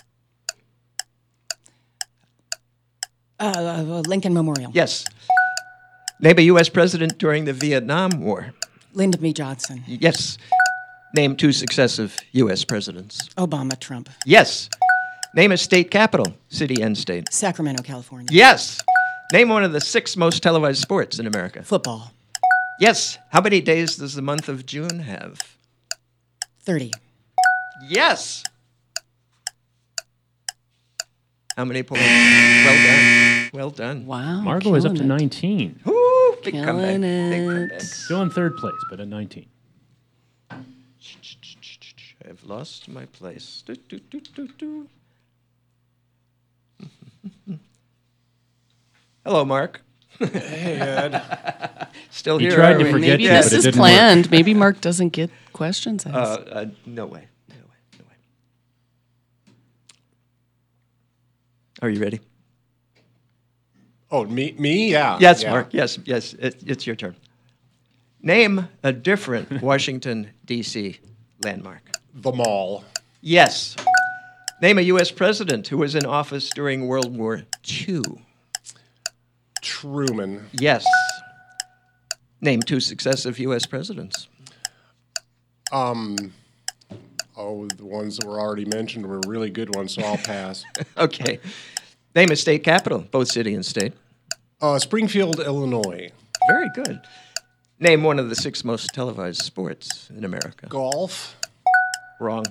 Lincoln Memorial. Yes. Name a U.S. president during the Vietnam War. Lyndon B. Johnson. Yes. Name 2 successive U.S. presidents. Obama, Trump. Yes. Name a state capital, city and state. Sacramento, California. Yes. Name one of the 6 most televised sports in America. Football. Yes. How many days does the month of June have? 30. Yes. How many points? Well done. Well done. Wow. Margot is up to killing it. 19. Ooh, big Killing comeback. Big it. comeback. Still in third place, but at 19. I've lost my place. Do, do, do, do, do. Hello, Mark. Hey, Ed. Still He here. tried are to we? forget Maybe you, this but it is didn't planned. Maybe Mark doesn't get questions asked. No way. No way. No way. Are you ready? Oh, me? Yeah. Yes, yeah. Mark. Yes. It's your turn. Name a different Washington, D.C. landmark. The mall. Yes. Name a U.S. president who was in office during World War II. Truman. Yes. Name 2 successive U.S. presidents. The ones that were already mentioned were really good ones, so I'll pass. Okay. Name a state capital, both city and state. Springfield, Illinois. Very good. Name one of the 6 most televised sports in America. Golf. Wrong.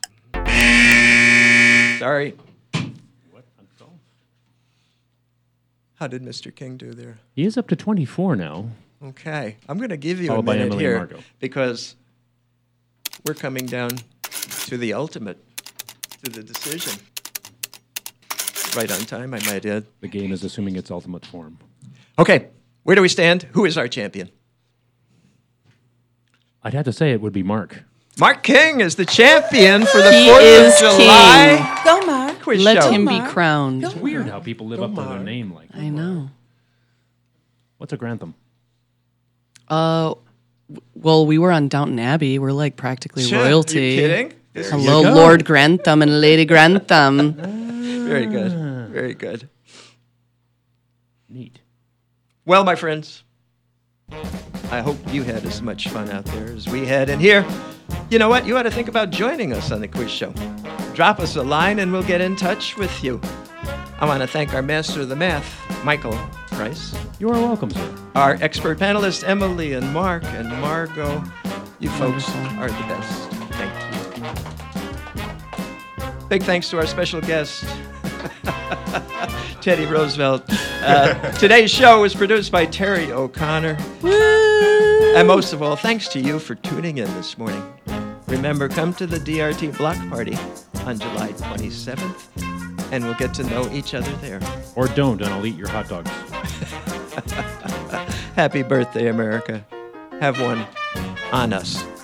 Sorry. What? How did Mr. King do there? He is up to 24 now. Okay. I'm going to give you Followed a by minute Emily here and Margot. because we're coming down to the ultimate, to the decision. Right on time, I might add. The game is assuming its ultimate form. Okay. Where do we stand? Who is our champion? I'd have to say it would be Mark. Mark King is the champion for the He 4th is of July Go, Mark. quiz Let show. him be Mark. crowned. Go. It's weird how people live up to their Mark. name like that. I know. What's a Grantham? Well, we were on Downton Abbey. We're like practically Sure. royalty. You kidding? Hello, Lord Grantham and Lady Grantham. Very good. Very good. Neat. Well, my friends, I hope you had as much fun out there as we had in here. You know what? You ought to think about joining us on the quiz show. Drop us a line and we'll get in touch with you. I want to thank our master of the math, Michael Price, You are welcome, sir. our expert panelists, Emily and Mark and Margot. You folks Wonderful. are the best. Thank you. Big thanks to our special guest, Teddy Roosevelt. Today's show was produced by Terry O'Connor. And most of all, thanks to you for tuning in this morning. Remember, come to the DRT block party on July 27th, and we'll get to know each other there. Or don't, and I'll eat your hot dogs. Happy birthday, America. Have one on us.